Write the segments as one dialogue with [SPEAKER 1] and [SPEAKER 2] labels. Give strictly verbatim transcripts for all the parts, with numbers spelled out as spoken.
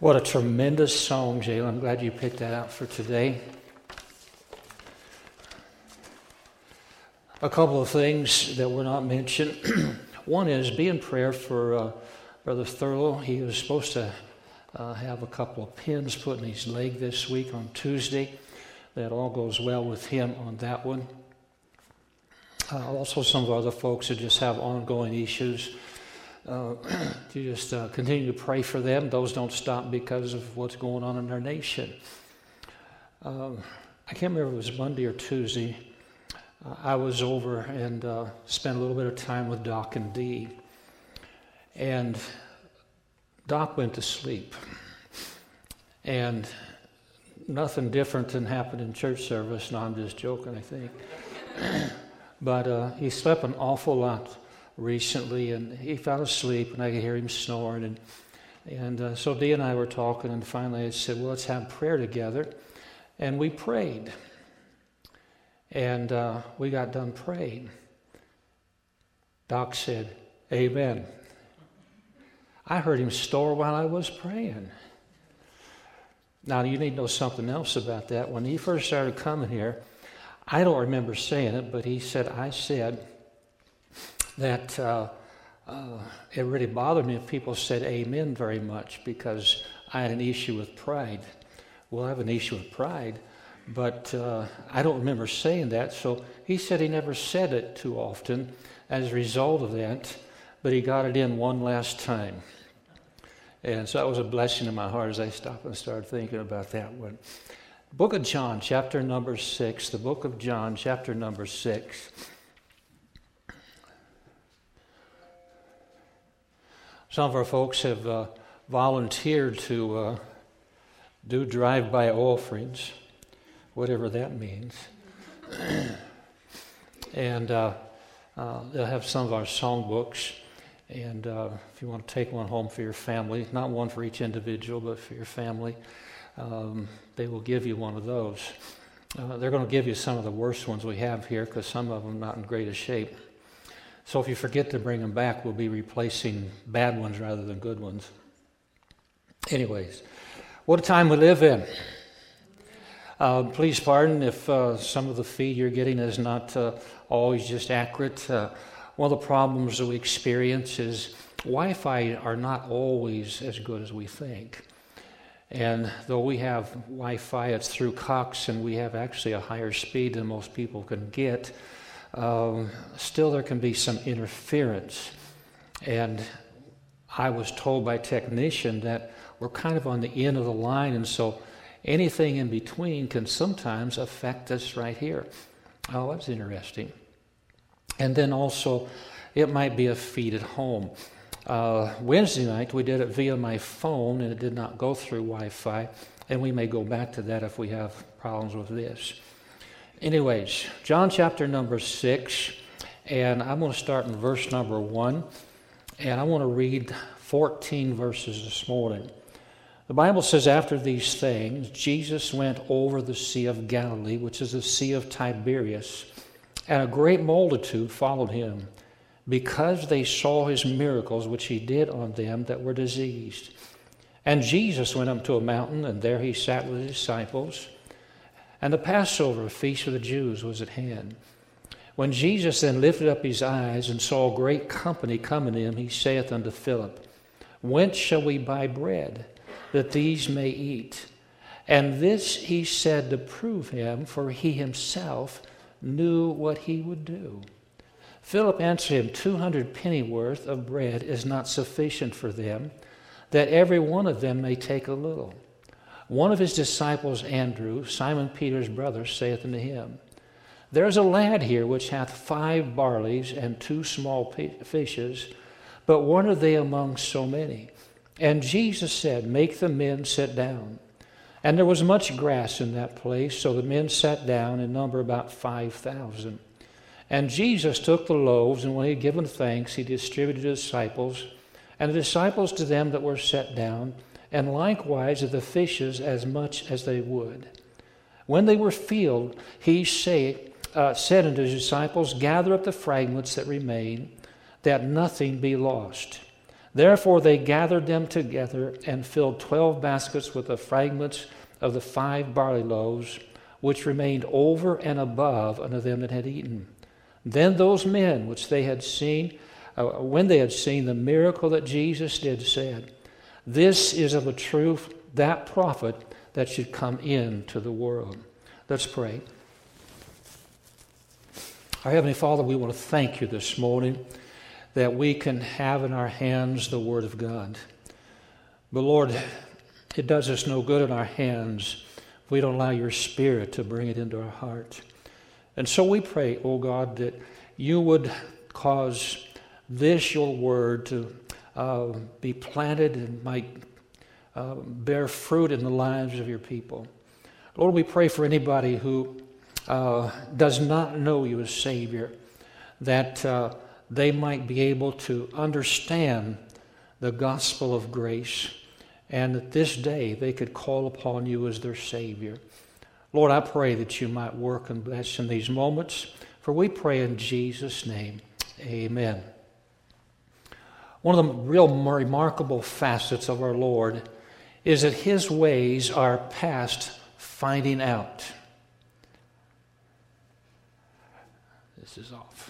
[SPEAKER 1] What a tremendous song, Jayla. I'm glad you picked that out for today. A couple of things that were not mentioned. One is be in prayer for uh, Brother Thurlow. He was supposed to uh, have a couple of pins put in his leg this week on Tuesday. That all goes well with him on that one. Uh, also, some of other folks who just have ongoing issues. Uh, you just uh, continue to pray for them. Those don't stop because of what's going on in our nation. Uh, I can't remember if it was Monday or Tuesday. Uh, I was over and uh, spent a little bit of time with Doc and Dee. And Doc went to sleep. And nothing different than happened in church service. No, I'm just joking, I think. But uh, he slept an awful lot recently, and he fell asleep, and I could hear him snoring. And and uh, so Dee and I were talking, and finally I said, well, let's have prayer together. And we prayed. And uh, we got done praying. Doc said, amen. I heard him snore while I was praying. Now, you need to know something else about that. When he first started coming here, I don't remember saying it, but he said, I said that uh, uh, it really bothered me if people said amen very much because I had an issue with pride. Well, I have an issue with pride, but uh, I don't remember saying that. So he said he never said it too often as a result of that, but he got it in one last time. And so that was a blessing in my heart as I stopped and started thinking about that one. Book of John, chapter number six. The book of John, chapter number six. Some of our folks have uh, volunteered to uh, do drive-by offerings, whatever that means. and uh, uh, they'll have some of our songbooks. And uh, if you want to take one home for your family, not one for each individual, but for your family, um, they will give you one of those. Uh, they're going to give you some of the worst ones we have here because some of them are not in greatest shape. So if you forget to bring them back, we'll be replacing bad ones rather than good ones. Anyways, what a time we live in. Uh, please pardon if uh, some of the feed you're getting is not uh, always just accurate. Uh, one of the problems that we experience is Wi-Fi are not always as good as we think. And though we have Wi-Fi, it's through Cox, and we have actually a higher speed than most people can get, um, still there can be some interference. And I was told by a technician that we're kind of on the end of the line, and so anything in between can sometimes affect us right here. Oh, that's interesting. And then also, it might be a feed at home. Uh, Wednesday night, we did it via my phone, and it did not go through Wi-Fi, and we may go back to that if we have problems with this. Anyways, John chapter number six, and I'm going to start in verse number one, and I want to read fourteen verses this morning. The Bible says, after these things, Jesus went over the Sea of Galilee, which is the Sea of Tiberias, and a great multitude followed him, because they saw his miracles which he did on them that were diseased. And Jesus went up to a mountain, and there he sat with his disciples. And the Passover feast of the Jews was at hand. When Jesus then lifted up his eyes and saw a great company coming to him, he saith unto Philip, Whence shall we buy bread, that these may eat? And this he said to prove him, for he himself knew what he would do. Philip answered him, Two hundred pennyworth of bread is not sufficient for them, that every one of them may take a little. One of his disciples, Andrew, Simon Peter's brother, saith unto him, There is a lad here which hath five barleys and two small fishes, but what are they among so many? And Jesus said, Make the men sit down. And there was much grass in that place, so the men sat down, in number about five thousand. And Jesus took the loaves, and when he had given thanks, he distributed to the disciples, and the disciples to them that were set down, and likewise of the fishes as much as they would. When they were filled, he say, uh, said unto his disciples, Gather up the fragments that remain, that nothing be lost. Therefore they gathered them together and filled twelve baskets with the fragments of the five barley loaves, which remained over and above unto them that had eaten. Then those men which they had seen, uh, when they had seen the miracle that Jesus did, said, This is of a truth that prophet that should come into the world. Let's pray. Our Heavenly Father, we want to thank you this morning that we can have in our hands the Word of God. But Lord, it does us no good in our hands if we don't allow your Spirit to bring it into our heart. And so we pray, oh God, that you would cause this, your Word, to uh, be planted and might uh, bear fruit in the lives of your people. Lord, we pray for anybody who uh, does not know you as Savior, that uh, they might be able to understand the gospel of grace, and that this day they could call upon you as their Savior. Lord, I pray that you might work and bless in these moments, for we pray in Jesus' name. Amen. One of the real remarkable facets of our Lord is that his ways are past finding out. This is off.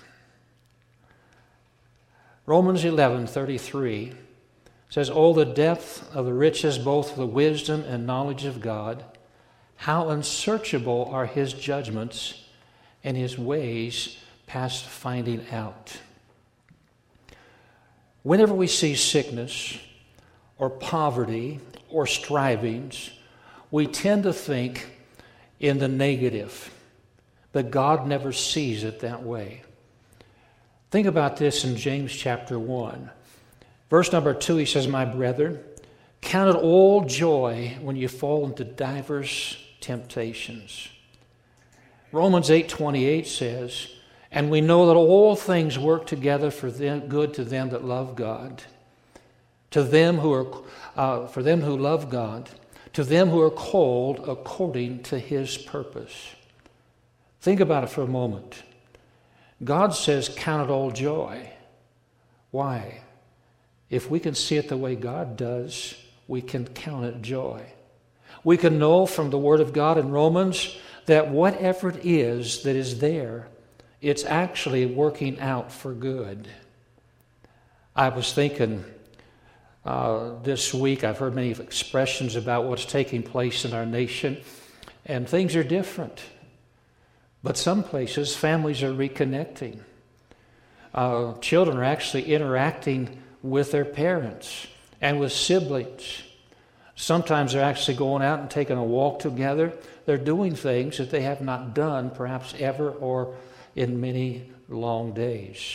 [SPEAKER 1] Romans eleven thirty-three says, Oh, the depth of the riches both of the wisdom and knowledge of God, how unsearchable are his judgments and his ways past finding out. Whenever we see sickness or poverty or strivings, we tend to think in the negative, but God never sees it that way. Think about this in James chapter one. Verse number two, he says, My brethren, count it all joy when you fall into divers temptations. Romans eight twenty-eight says, And we know that all things work together for them, good to them that love God, to them who are, uh, for them who love God, to them who are called according to his purpose. Think about it for a moment. God says, count it all joy. Why? If we can see it the way God does, we can count it joy. We can know from the Word of God in Romans that whatever it is that is there, it's actually working out for good. I was thinking uh, this week, I've heard many expressions about what's taking place in our nation, and things are different. But some places, families are reconnecting. Uh, children are actually interacting with their parents and with siblings. Sometimes they're actually going out and taking a walk together. They're doing things that they have not done perhaps ever or in many long days.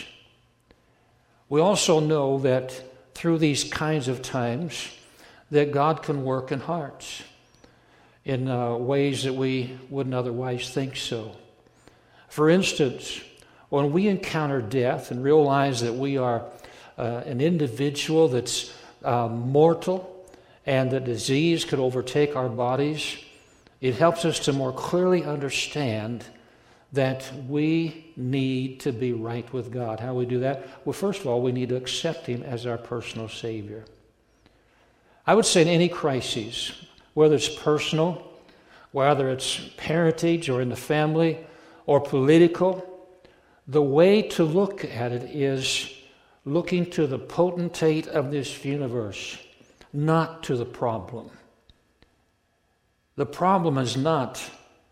[SPEAKER 1] We also know that through these kinds of times that God can work in hearts in uh, ways that we wouldn't otherwise think so. For instance, when we encounter death and realize that we are uh, an individual that's uh, mortal and that disease could overtake our bodies, it helps us to more clearly understand that we need to be right with God. How do we do that? Well, first of all, we need to accept him as our personal Savior. I would say in any crisis, whether it's personal, whether it's parentage or in the family, or political, the way to look at it is looking to the potentate of this universe, not to the problem. The problem is not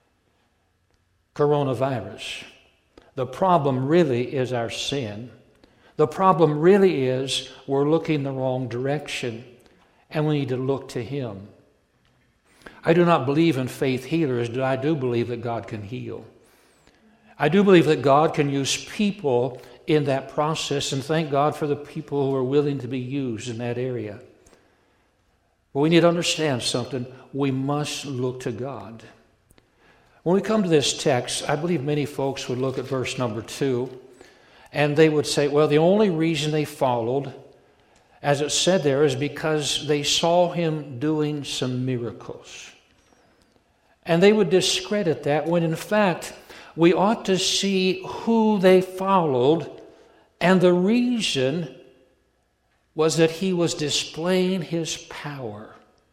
[SPEAKER 1] coronavirus. The problem really is our sin. The problem really is we're looking the wrong direction, and we need to look to him. I do not believe in faith healers, but I do believe that God can heal. I do believe that God can use people in that process, and thank God for the people who are willing to be used in that area. But we need to understand something. We must look to God. When we come to this text, I believe many folks would look at verse number two, and they would say, well, the only reason they followed, as it said there, is because they saw him doing some miracles. And they would discredit that when, in fact, we ought to see who they followed and the reason was that he was displaying his power.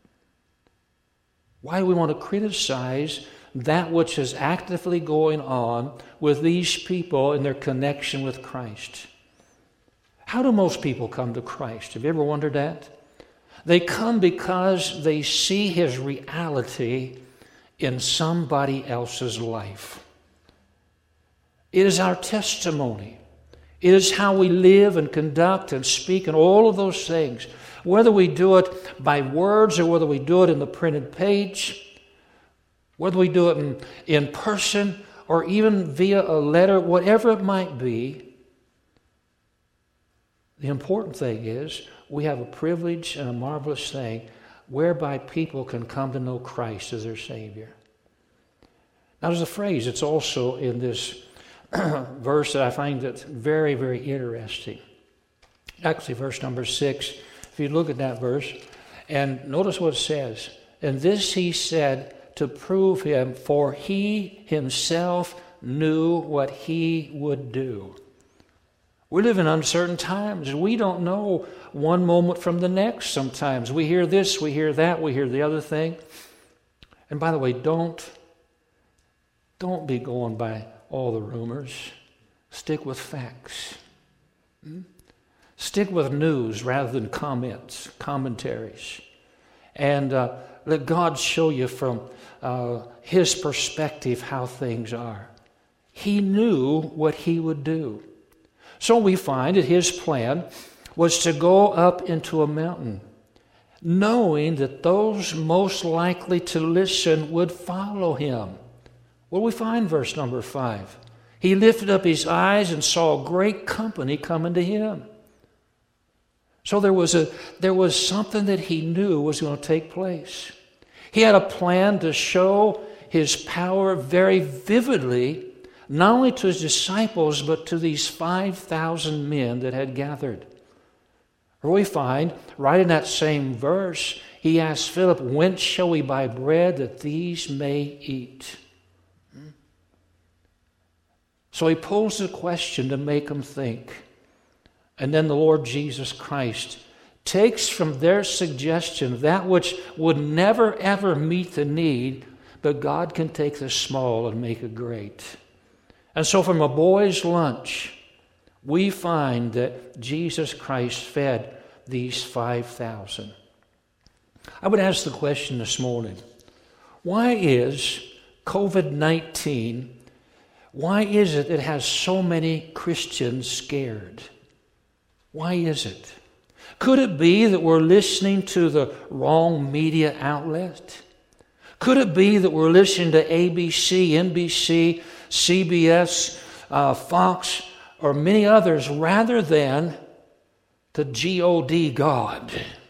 [SPEAKER 1] Why do we want to criticize that which is actively going on with these people in their connection with Christ? How do most people come to Christ? Have you ever wondered that? They come because they see his reality in somebody else's life. It is our testimony. It is how we live and conduct and speak and all of those things. Whether we do it by words or whether we do it in the printed page, whether we do it in, in person or even via a letter, whatever it might be, the important thing is we have a privilege and a marvelous thing whereby people can come to know Christ as their Savior. Now there's a phrase that's also in this verse that I find that's very, very interesting. Actually, verse number six, if you look at that verse, and notice what it says. And this he said to prove him, for he himself knew what he would do. We live in uncertain times. We don't know one moment from the next sometimes. We hear this, we hear that, we hear the other thing. And by the way, don't, don't be going by all the rumors. Stick with facts. Hmm? Stick with news rather than comments, commentaries. And uh, let God show you from uh, his perspective how things are. He knew what he would do. So we find that his plan was to go up into a mountain, knowing that those most likely to listen would follow him. What do we find, verse number five? He lifted up his eyes and saw a great company coming to him. So there was a there was something that he knew was going to take place. He had a plan to show his power very vividly, not only to his disciples, but to these five thousand men that had gathered. Or we find, right in that same verse, he asked Philip, whence shall we buy bread that these may eat? So he posed a question to make them think. And then the Lord Jesus Christ takes from their suggestion that which would never ever meet the need, but God can take the small and make it great. And so from a boy's lunch, we find that Jesus Christ fed these five thousand. I would ask the question this morning, why is covid nineteen, why is it it has so many Christians scared? Why is it? Could it be that we're listening to the wrong media outlet? Could it be that we're listening to A B C, N B C, C B S, uh, Fox, or many others rather than the G O D God?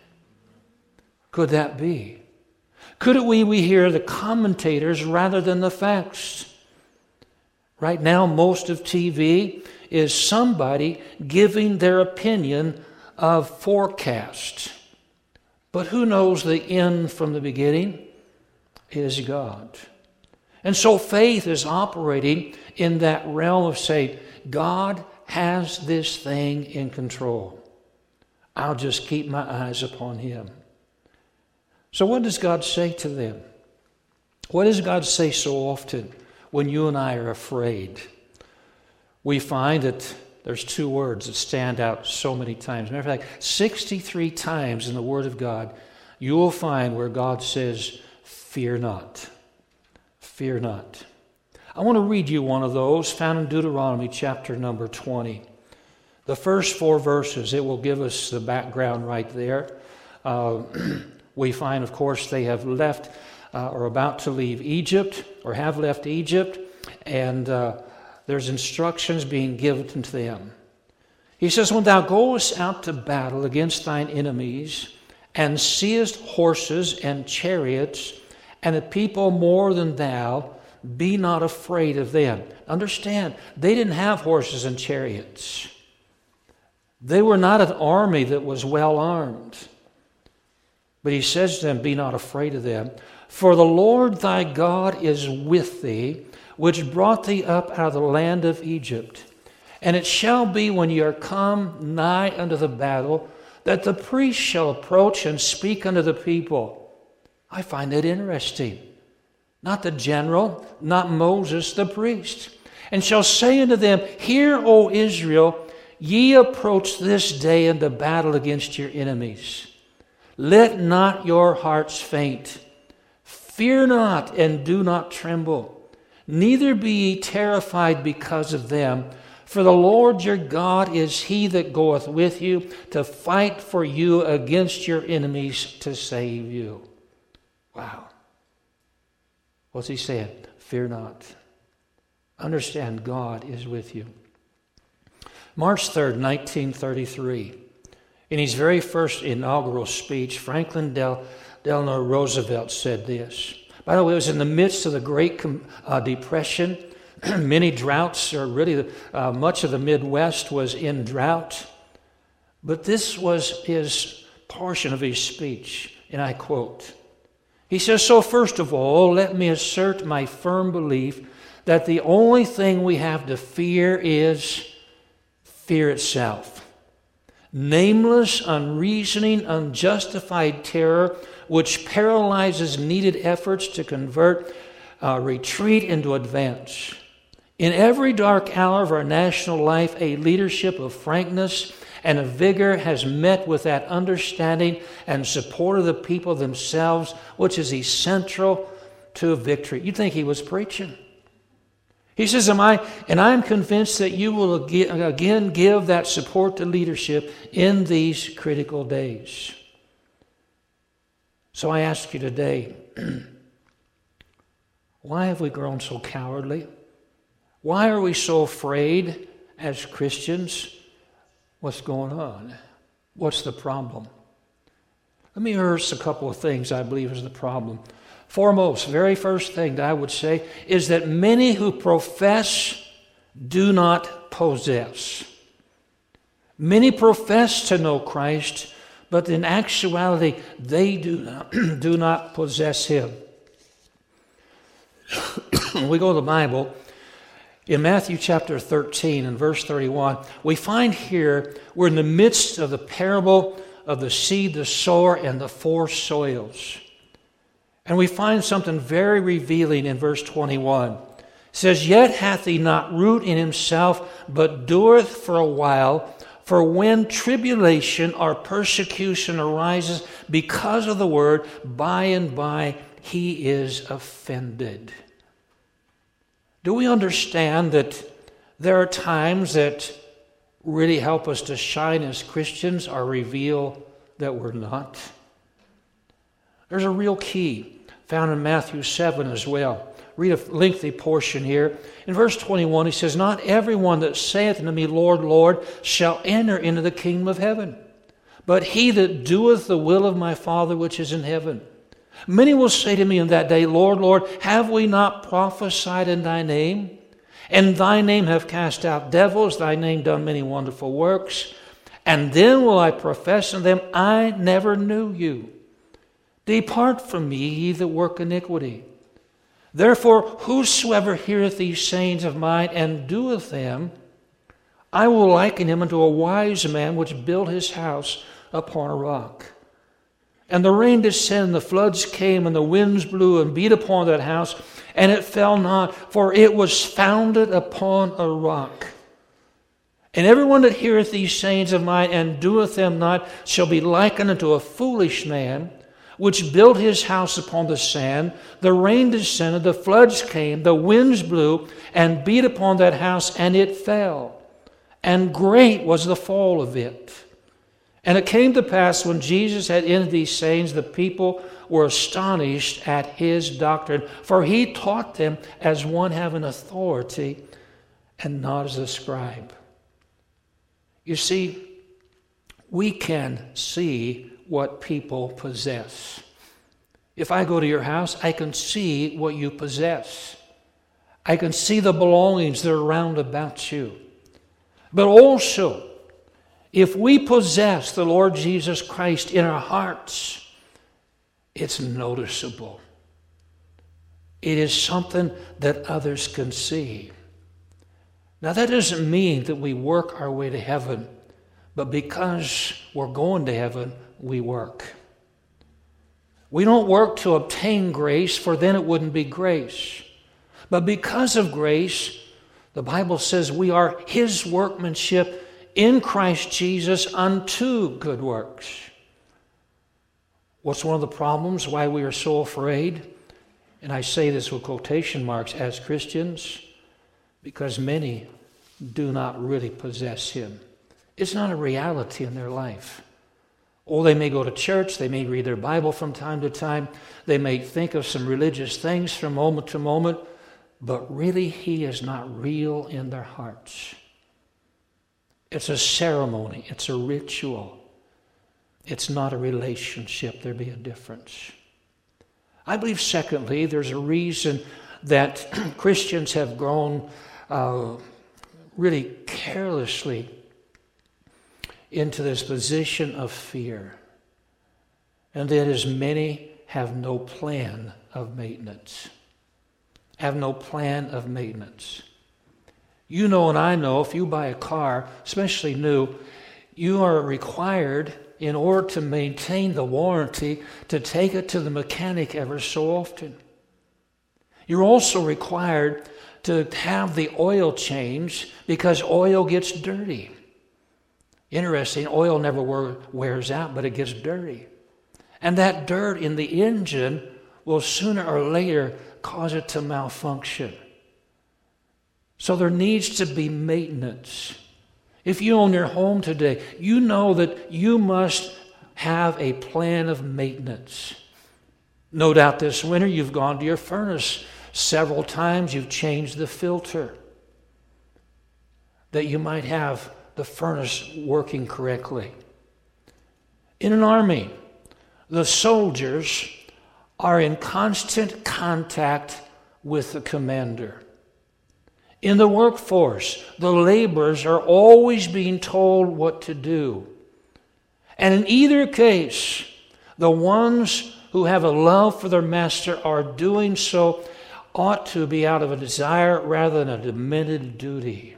[SPEAKER 1] Could that be? Could it be we hear the commentators rather than the facts? Right now, most of T V is somebody giving their opinion of forecasts. But who knows the end from the beginning? It is God. And so faith is operating in that realm of saying, God has this thing in control. I'll just keep my eyes upon him. So what does God say to them? What does God say so often when you and I are afraid? We find that there's two words that stand out so many times. Matter of fact, sixty-three times in the Word of God, you will find where God says, fear not. Fear not. I want to read you one of those found in Deuteronomy chapter number twenty. The first four verses, it will give us the background right there. Uh, we find, of course, they have left uh, or about to leave Egypt or have left Egypt, and uh, there's instructions being given to them. He says, when thou goest out to battle against thine enemies, and seest horses and chariots, and a people more than thou, be not afraid of them. Understand, they didn't have horses and chariots. They were not an army that was well armed. But he says to them, be not afraid of them. For the Lord thy God is with thee, which brought thee up out of the land of Egypt. And it shall be when ye are come nigh unto the battle, that the priest shall approach and speak unto the people. I find it interesting. Not the general, not Moses, the priest. And shall say unto them, Hear, O Israel, ye approach this day into battle against your enemies. Let not your hearts faint. Fear not, and do not tremble. Neither be ye terrified because of them. For the Lord your God is he that goeth with you to fight for you against your enemies to save you. Wow. What's he saying? Fear not. Understand God is with you. March third, nineteen thirty-three. In his very first inaugural speech, Franklin Del- Delano Roosevelt said this. By the way, it was in the midst of the Great uh, Depression. Many droughts, or really uh, much of the Midwest was in drought. But this was his portion of his speech, and I quote. He says, So first of all, let me assert my firm belief that the only thing we have to fear is fear itself. Nameless, unreasoning, unjustified terror which paralyzes needed efforts to convert uh, retreat into advance. In every dark hour of our national life, a leadership of frankness and of vigor has met with that understanding and support of the people themselves, which is essential to victory. You'd think he was preaching. He says, Am I, and I'm convinced that you will again give that support to leadership in these critical days. So I ask you today, why have we grown so cowardly? Why are we so afraid as Christians? What's going on? What's the problem? Let me rehearse a couple of things I believe is the problem. Foremost, very first thing that I would say is that many who profess do not possess. Many profess to know Christ, but in actuality, they do not, do not possess Him. When we go to the Bible, in Matthew chapter thirteen and verse thirty-one, we find here we're in the midst of the parable of the seed, the sower, and the four soils. And we find something very revealing in verse twenty-one. It says, Yet hath he not root in himself, but doeth for a while. For when tribulation or persecution arises because of the word, by and by he is offended. Do we understand that there are times that really help us to shine as Christians or reveal that we're not? There's a real key found in Matthew seven as well. Read a lengthy portion here. In verse twenty-one, he says, Not everyone that saith unto me, Lord, Lord, shall enter into the kingdom of heaven, but he that doeth the will of my Father which is in heaven. Many will say to me in that day, Lord, Lord, have we not prophesied in thy name? And thy name have cast out devils, thy name done many wonderful works. And then will I profess unto them, I never knew you. Depart from me, ye that work iniquity. Therefore, whosoever heareth these sayings of mine and doeth them, I will liken him unto a wise man which built his house upon a rock. And the rain descended, and the floods came, and the winds blew and beat upon that house, and it fell not, for it was founded upon a rock. And everyone that heareth these sayings of mine and doeth them not shall be likened unto a foolish man, which built his house upon the sand. The rain descended, the floods came, the winds blew, and beat upon that house, and it fell. And great was the fall of it. And it came to pass, when Jesus had ended these sayings, the people were astonished at his doctrine, for he taught them as one having authority, and not as a scribe. You see, we can see what people possess. If I go to your house, I can see what you possess. I can see the belongings that are round about you. But also, if we possess the Lord Jesus Christ in our hearts, it's noticeable. It is something that others can see. Now, that doesn't mean that we work our way to heaven, But because we're going to heaven, we work. We don't work to obtain grace, for then it wouldn't be grace. But because of grace, the Bible says we are His workmanship in Christ Jesus unto good works. What's one of the problems why we are so afraid? And I say this with quotation marks, as Christians, because many do not really possess Him. It's not a reality in their life. Oh, they may go to church, they may read their Bible from time to time, they may think of some religious things from moment to moment, but really He is not real in their hearts. It's a ceremony, it's a ritual. It's not a relationship. There'd be a difference. I believe, secondly, there's a reason that Christians have grown uh, really carelessly into this position of fear. And that is, many have no plan of maintenance. Have no plan of maintenance. You know and I know, if you buy a car, especially new, you are required, in order to maintain the warranty, to take it to the mechanic ever so often. You're also required to have the oil changed because oil gets dirty. Interesting, oil never wears out, but it gets dirty. And that dirt in the engine will sooner or later cause it to malfunction. So there needs to be maintenance. If you own your home today, you know that you must have a plan of maintenance. No doubt this winter you've gone to your furnace several times. You've changed the filter, that you might have the furnace working correctly. In an army, the soldiers are in constant contact with the commander. In the workforce, the laborers are always being told what to do. And in either case, the ones who have a love for their master are doing so ought to be out of a desire rather than a demented duty.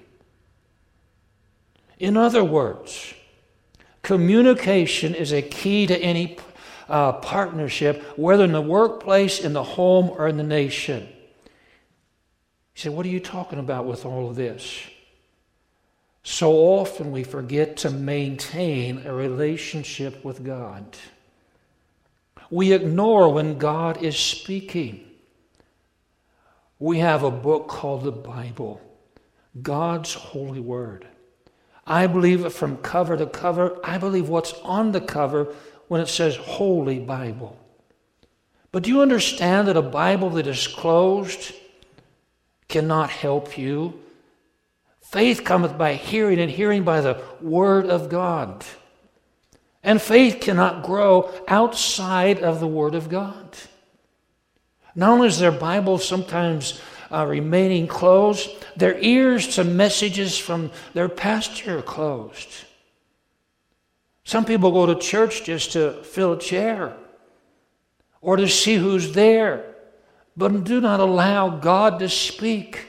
[SPEAKER 1] In other words, communication is a key to any uh, partnership, whether in the workplace, in the home, or in the nation. You say, what are you talking about with all of this? So often we forget to maintain a relationship with God. We ignore when God is speaking. We have a book called the Bible, God's holy word. I believe it from cover to cover. I believe what's on the cover when it says Holy Bible. But do you understand that a Bible that is closed cannot help you? Faith cometh by hearing, and hearing by the Word of God. And faith cannot grow outside of the Word of God. Not only is their Bible sometimes uh, remaining closed, their ears to messages from their pastor are closed. Some people go to church just to fill a chair or to see who's there, but do not allow God to speak.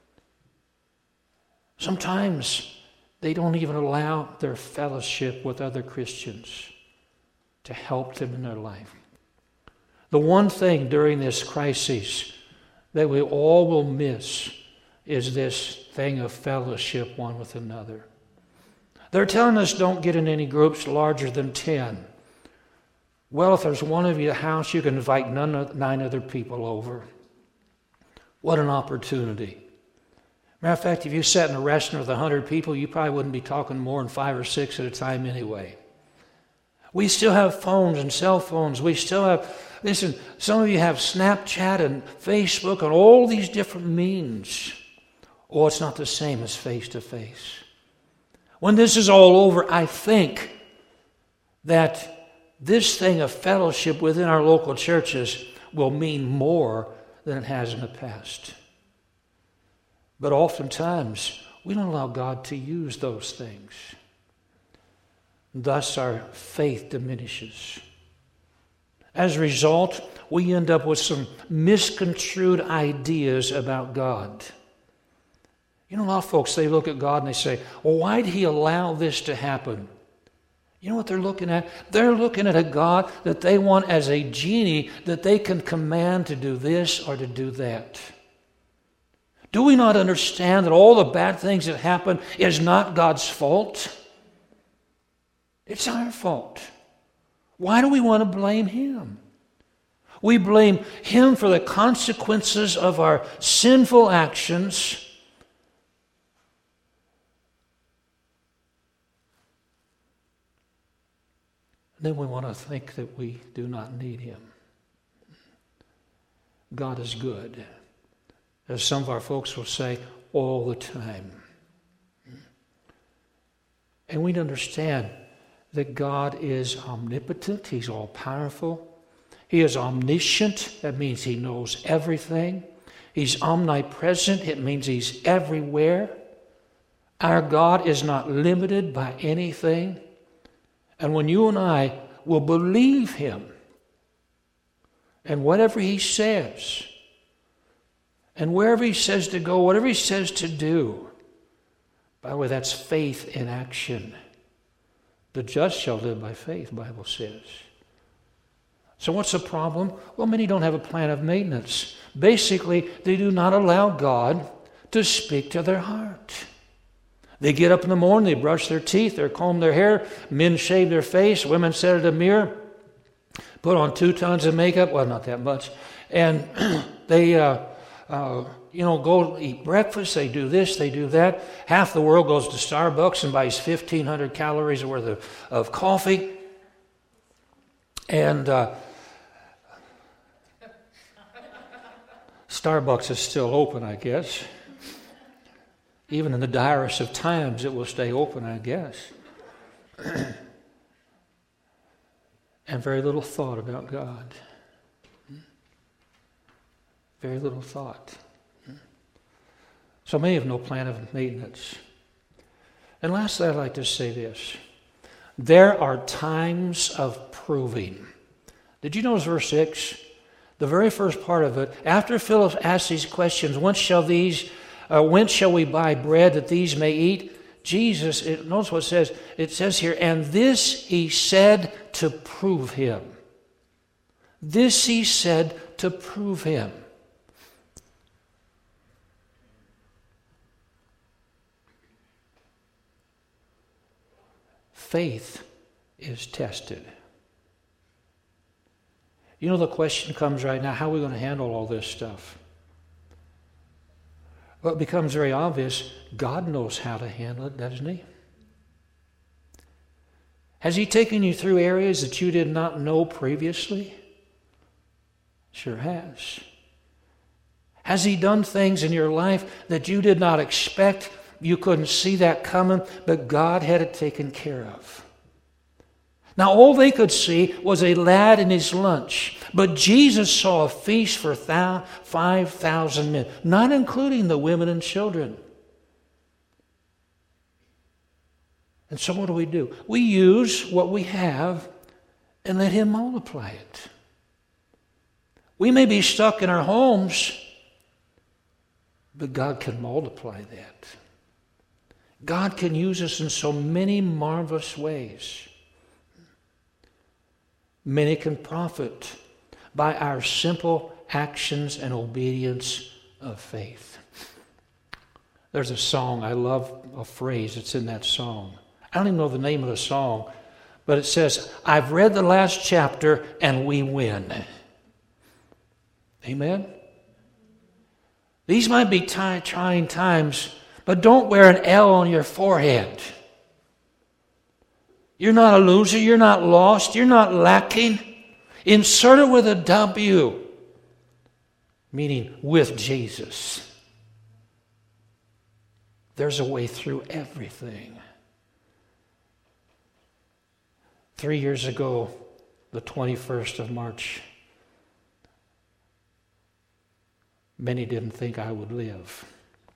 [SPEAKER 1] Sometimes they don't even allow their fellowship with other Christians to help them in their life. The one thing during this crisis that we all will miss is this thing of fellowship one with another. They're telling us don't get in any groups larger than ten. Well, if there's one of you at the house, you can invite none, nine other people over. What an opportunity. Matter of fact, if you sat in a restaurant with a hundred people, you probably wouldn't be talking more than five or six at a time anyway. We still have phones and cell phones. We still have, listen, some of you have Snapchat and Facebook and all these different means. Oh, it's not the same as face-to-face. When this is all over, I think that this thing of fellowship within our local churches will mean more than it has in the past. But oftentimes, we don't allow God to use those things. Thus, our faith diminishes. As a result, we end up with some misconstrued ideas about God. You know, a lot of folks, they look at God and they say, well, why did He allow this to happen? You know what they're looking at? They're looking at a God that they want as a genie that they can command to do this or to do that. Do we not understand that all the bad things that happen is not God's fault? It's our fault. Why do we want to blame Him? We blame Him for the consequences of our sinful actions. Then we want to think that we do not need Him. God is good, as some of our folks will say, all the time. And we understand that God is omnipotent. He's all-powerful. He is omniscient. That means He knows everything. He's omnipresent. It means He's everywhere. Our God is not limited by anything. And when you and I will believe Him and whatever He says, and wherever He says to go, whatever He says to do, by the way, that's faith in action. The just shall live by faith, the Bible says. So what's the problem? Well, many don't have a plan of maintenance. Basically, they do not allow God to speak to their heart. They get up in the morning, they brush their teeth, they comb their hair, men shave their face, women sit at a mirror, put on two tons of makeup, well, not that much, and they, uh, uh, you know, go eat breakfast, they do this, they do that. Half the world goes to Starbucks and buys fifteen hundred calories worth of, of coffee. And uh, Starbucks is still open, I guess. Even in the direst of times, it will stay open, I guess. And very little thought about God. Very little thought. So many have no plan of maintenance. And lastly, I'd like to say this. There are times of proving. Did you notice verse six? The very first part of it, after Philip asks these questions, whence shall these, uh, whence shall we buy bread that these may eat? Jesus, it, notice what it says. It says here, and this He said to prove Him. This He said to prove Him. Faith is tested. You know, the question comes right now, how are we going to handle all this stuff? Well, it becomes very obvious, God knows how to handle it, doesn't He? Has He taken you through areas that you did not know previously? Sure has. Has He done things in your life that you did not expect? You couldn't see that coming, but God had it taken care of. Now, all they could see was a lad and his lunch. But Jesus saw a feast for five thousand men, not including the women and children. And so what do we do? We use what we have and let Him multiply it. We may be stuck in our homes, but God can multiply that. God can use us in so many marvelous ways. Many can profit by our simple actions and obedience of faith. There's a song, I love a phrase that's in that song. I don't even know the name of the song, but it says, I've read the last chapter and we win. Amen? These might be t- trying times, but don't wear an L on your forehead. You're not a loser. You're not lost. You're not lacking. Insert it with a W, meaning with Jesus. There's a way through everything. Three years ago, the twenty-first of March, many didn't think I would live.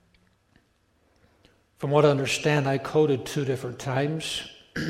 [SPEAKER 1] From what I understand, I coded two different times.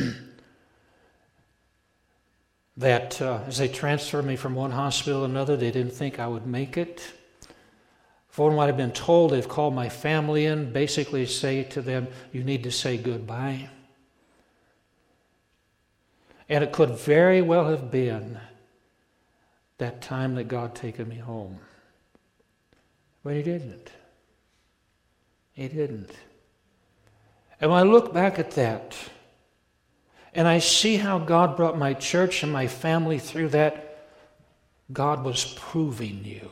[SPEAKER 1] that uh, as they transferred me from one hospital to another, they didn't think I would make it. For what I've been told, they've called my family in, basically say to them, you need to say goodbye. And it could very well have been that time that God taken me home. But He didn't. He didn't. And when I look back at that, and I see how God brought my church and my family through that, God was proving you.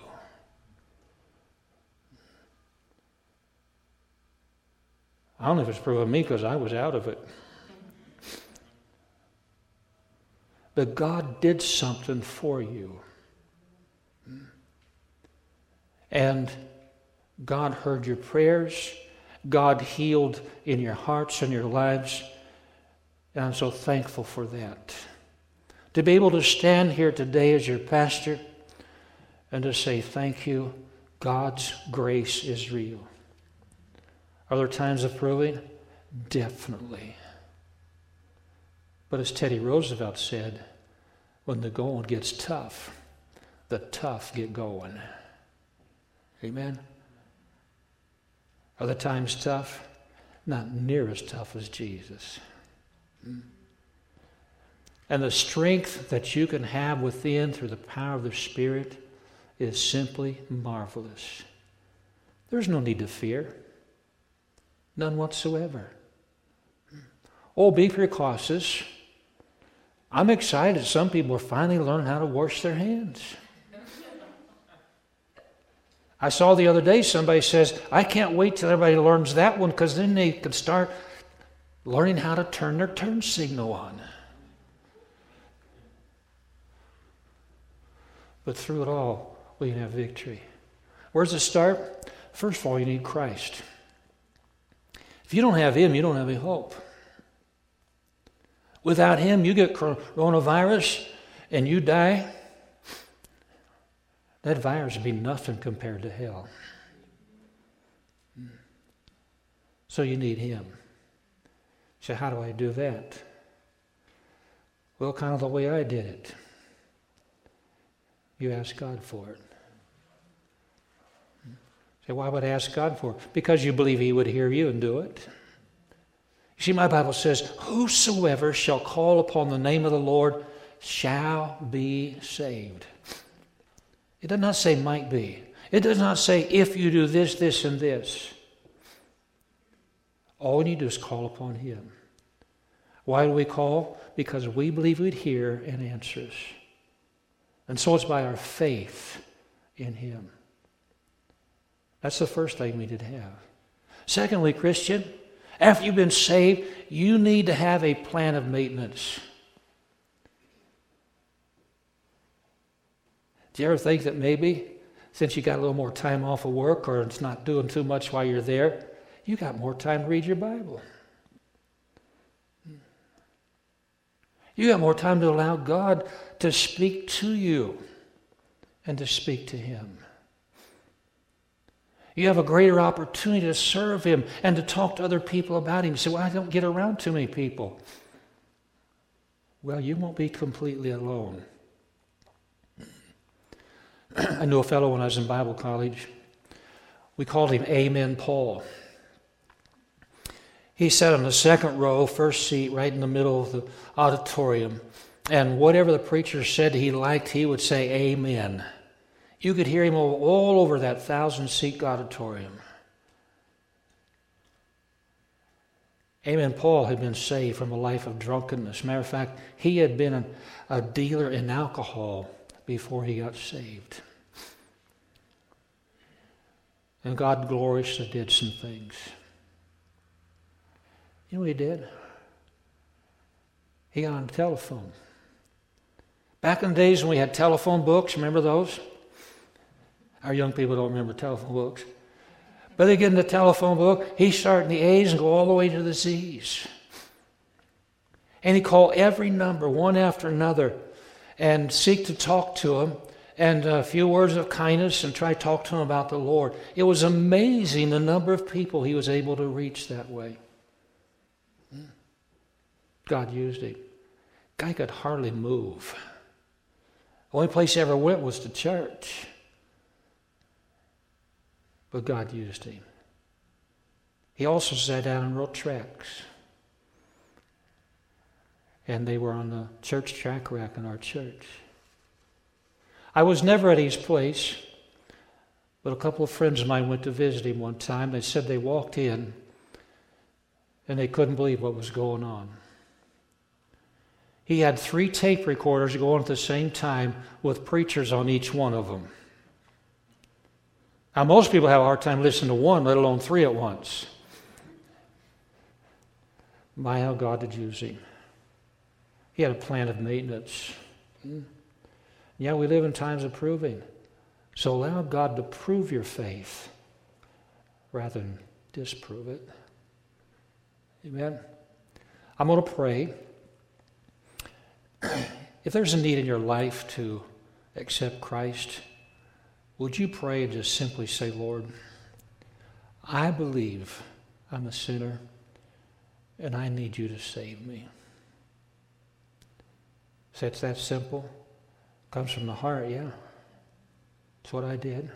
[SPEAKER 1] I don't know if it's proving me because I was out of it. But God did something for you. And God heard your prayers. God healed in your hearts and your lives. And I'm so thankful for that. To be able to stand here today as your pastor and to say, thank you, God's grace is real. Are there times of proving? Definitely. But as Teddy Roosevelt said, when the going gets tough, the tough get going. Amen? Are the times tough? Not near as tough as Jesus. And the strength that you can have within through the power of the Spirit is simply marvelous. There's no need to fear. None whatsoever. Oh, be precautious. I'm excited. Some people are finally learning how to wash their hands. I saw the other day somebody says, I can't wait till everybody learns that one because then they can start learning how to turn their turn signal on. But through it all, we can have victory. Where's it start? First of all, you need Christ. If you don't have Him, you don't have any hope. Without Him, you get coronavirus and you die. That virus would be nothing compared to hell. So you need Him. So how do I do that? Well, kind of the way I did it. You ask God for it. Say, why would I ask God for it? Because you believe He would hear you and do it. You see, my Bible says, whosoever shall call upon the name of the Lord shall be saved. It does not say might be. It does not say if you do this, this, and this. All we need to do is call upon Him. Why do we call? Because we believe He'd hear and answer us. And so it's by our faith in Him. That's the first thing we need to have. Secondly, Christian, after you've been saved, you need to have a plan of maintenance. Do you ever think that maybe, since you got a little more time off of work or it's not doing too much while you're there, you got more time to read your Bible? You got more time to allow God to speak to you and to speak to Him. You have a greater opportunity to serve Him and to talk to other people about Him. You say, well, I don't get around too many people. Well, you won't be completely alone. I knew a fellow when I was in Bible college. We called him Amen Paul. He sat on the second row, first seat, right in the middle of the auditorium. And whatever the preacher said he liked, he would say amen. You could hear him all over that thousand-seat auditorium. Amen Paul had been saved from a life of drunkenness. Matter of fact, he had been a, a dealer in alcohol before he got saved. And God gloriously did some things. You know what He did? He got on the telephone. Back in the days when we had telephone books, remember those? Our young people don't remember telephone books. But they get in the telephone book, he started in the A's and go all the way to the Z's. And he called every number, one after another, and seek to talk to them, and a few words of kindness, and try to talk to them about the Lord. It was amazing the number of people he was able to reach that way. God used him. Guy could hardly move. The only place he ever went was to church. But God used him. He also sat down and wrote tracts. and they were on the church track rack in our church. I was never at his place, but a couple of friends of mine went to visit him one time. They said they walked in, and they couldn't believe what was going on. He had three tape recorders going at the same time with preachers on each one of them. Now, most people have a hard time listening to one, let alone three at once. My, how God did use him. He had a plan of maintenance. Yeah, we live in times of proving. So allow God to prove your faith rather than disprove it. Amen. I'm going to pray. If there's a need in your life to accept Christ, would you pray and just simply say, Lord, I believe I'm a sinner and I need you to save me. Say it's that simple. Comes from the heart, yeah. That's what I did.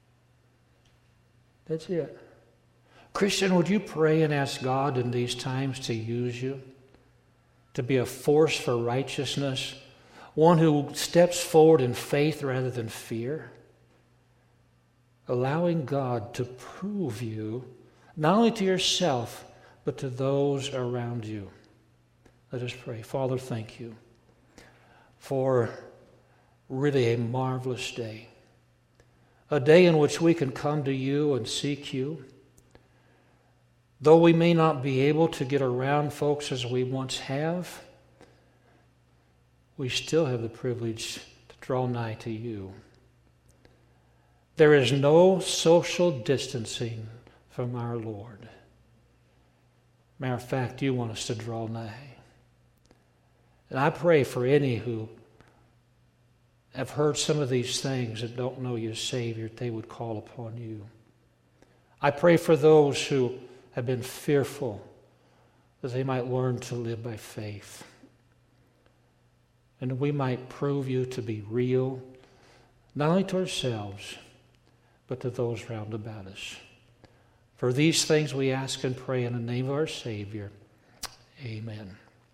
[SPEAKER 1] That's it. Christian, would you pray and ask God in these times to use you? To be a force for righteousness, one who steps forward in faith rather than fear, allowing God to prove you, not only to yourself, but to those around you. Let us pray. Father, thank you for really a marvelous day, a day in which we can come to you and seek you. Though we may not be able to get around folks as we once have, we still have the privilege to draw nigh to you. There is no social distancing from our Lord. Matter of fact, you want us to draw nigh. And I pray for any who have heard some of these things and don't know you as Savior, they would call upon you. I pray for those who have been fearful that they might learn to live by faith. And that we might prove you to be real, not only to ourselves, but to those round about us. For these things we ask and pray in the name of our Savior. Amen.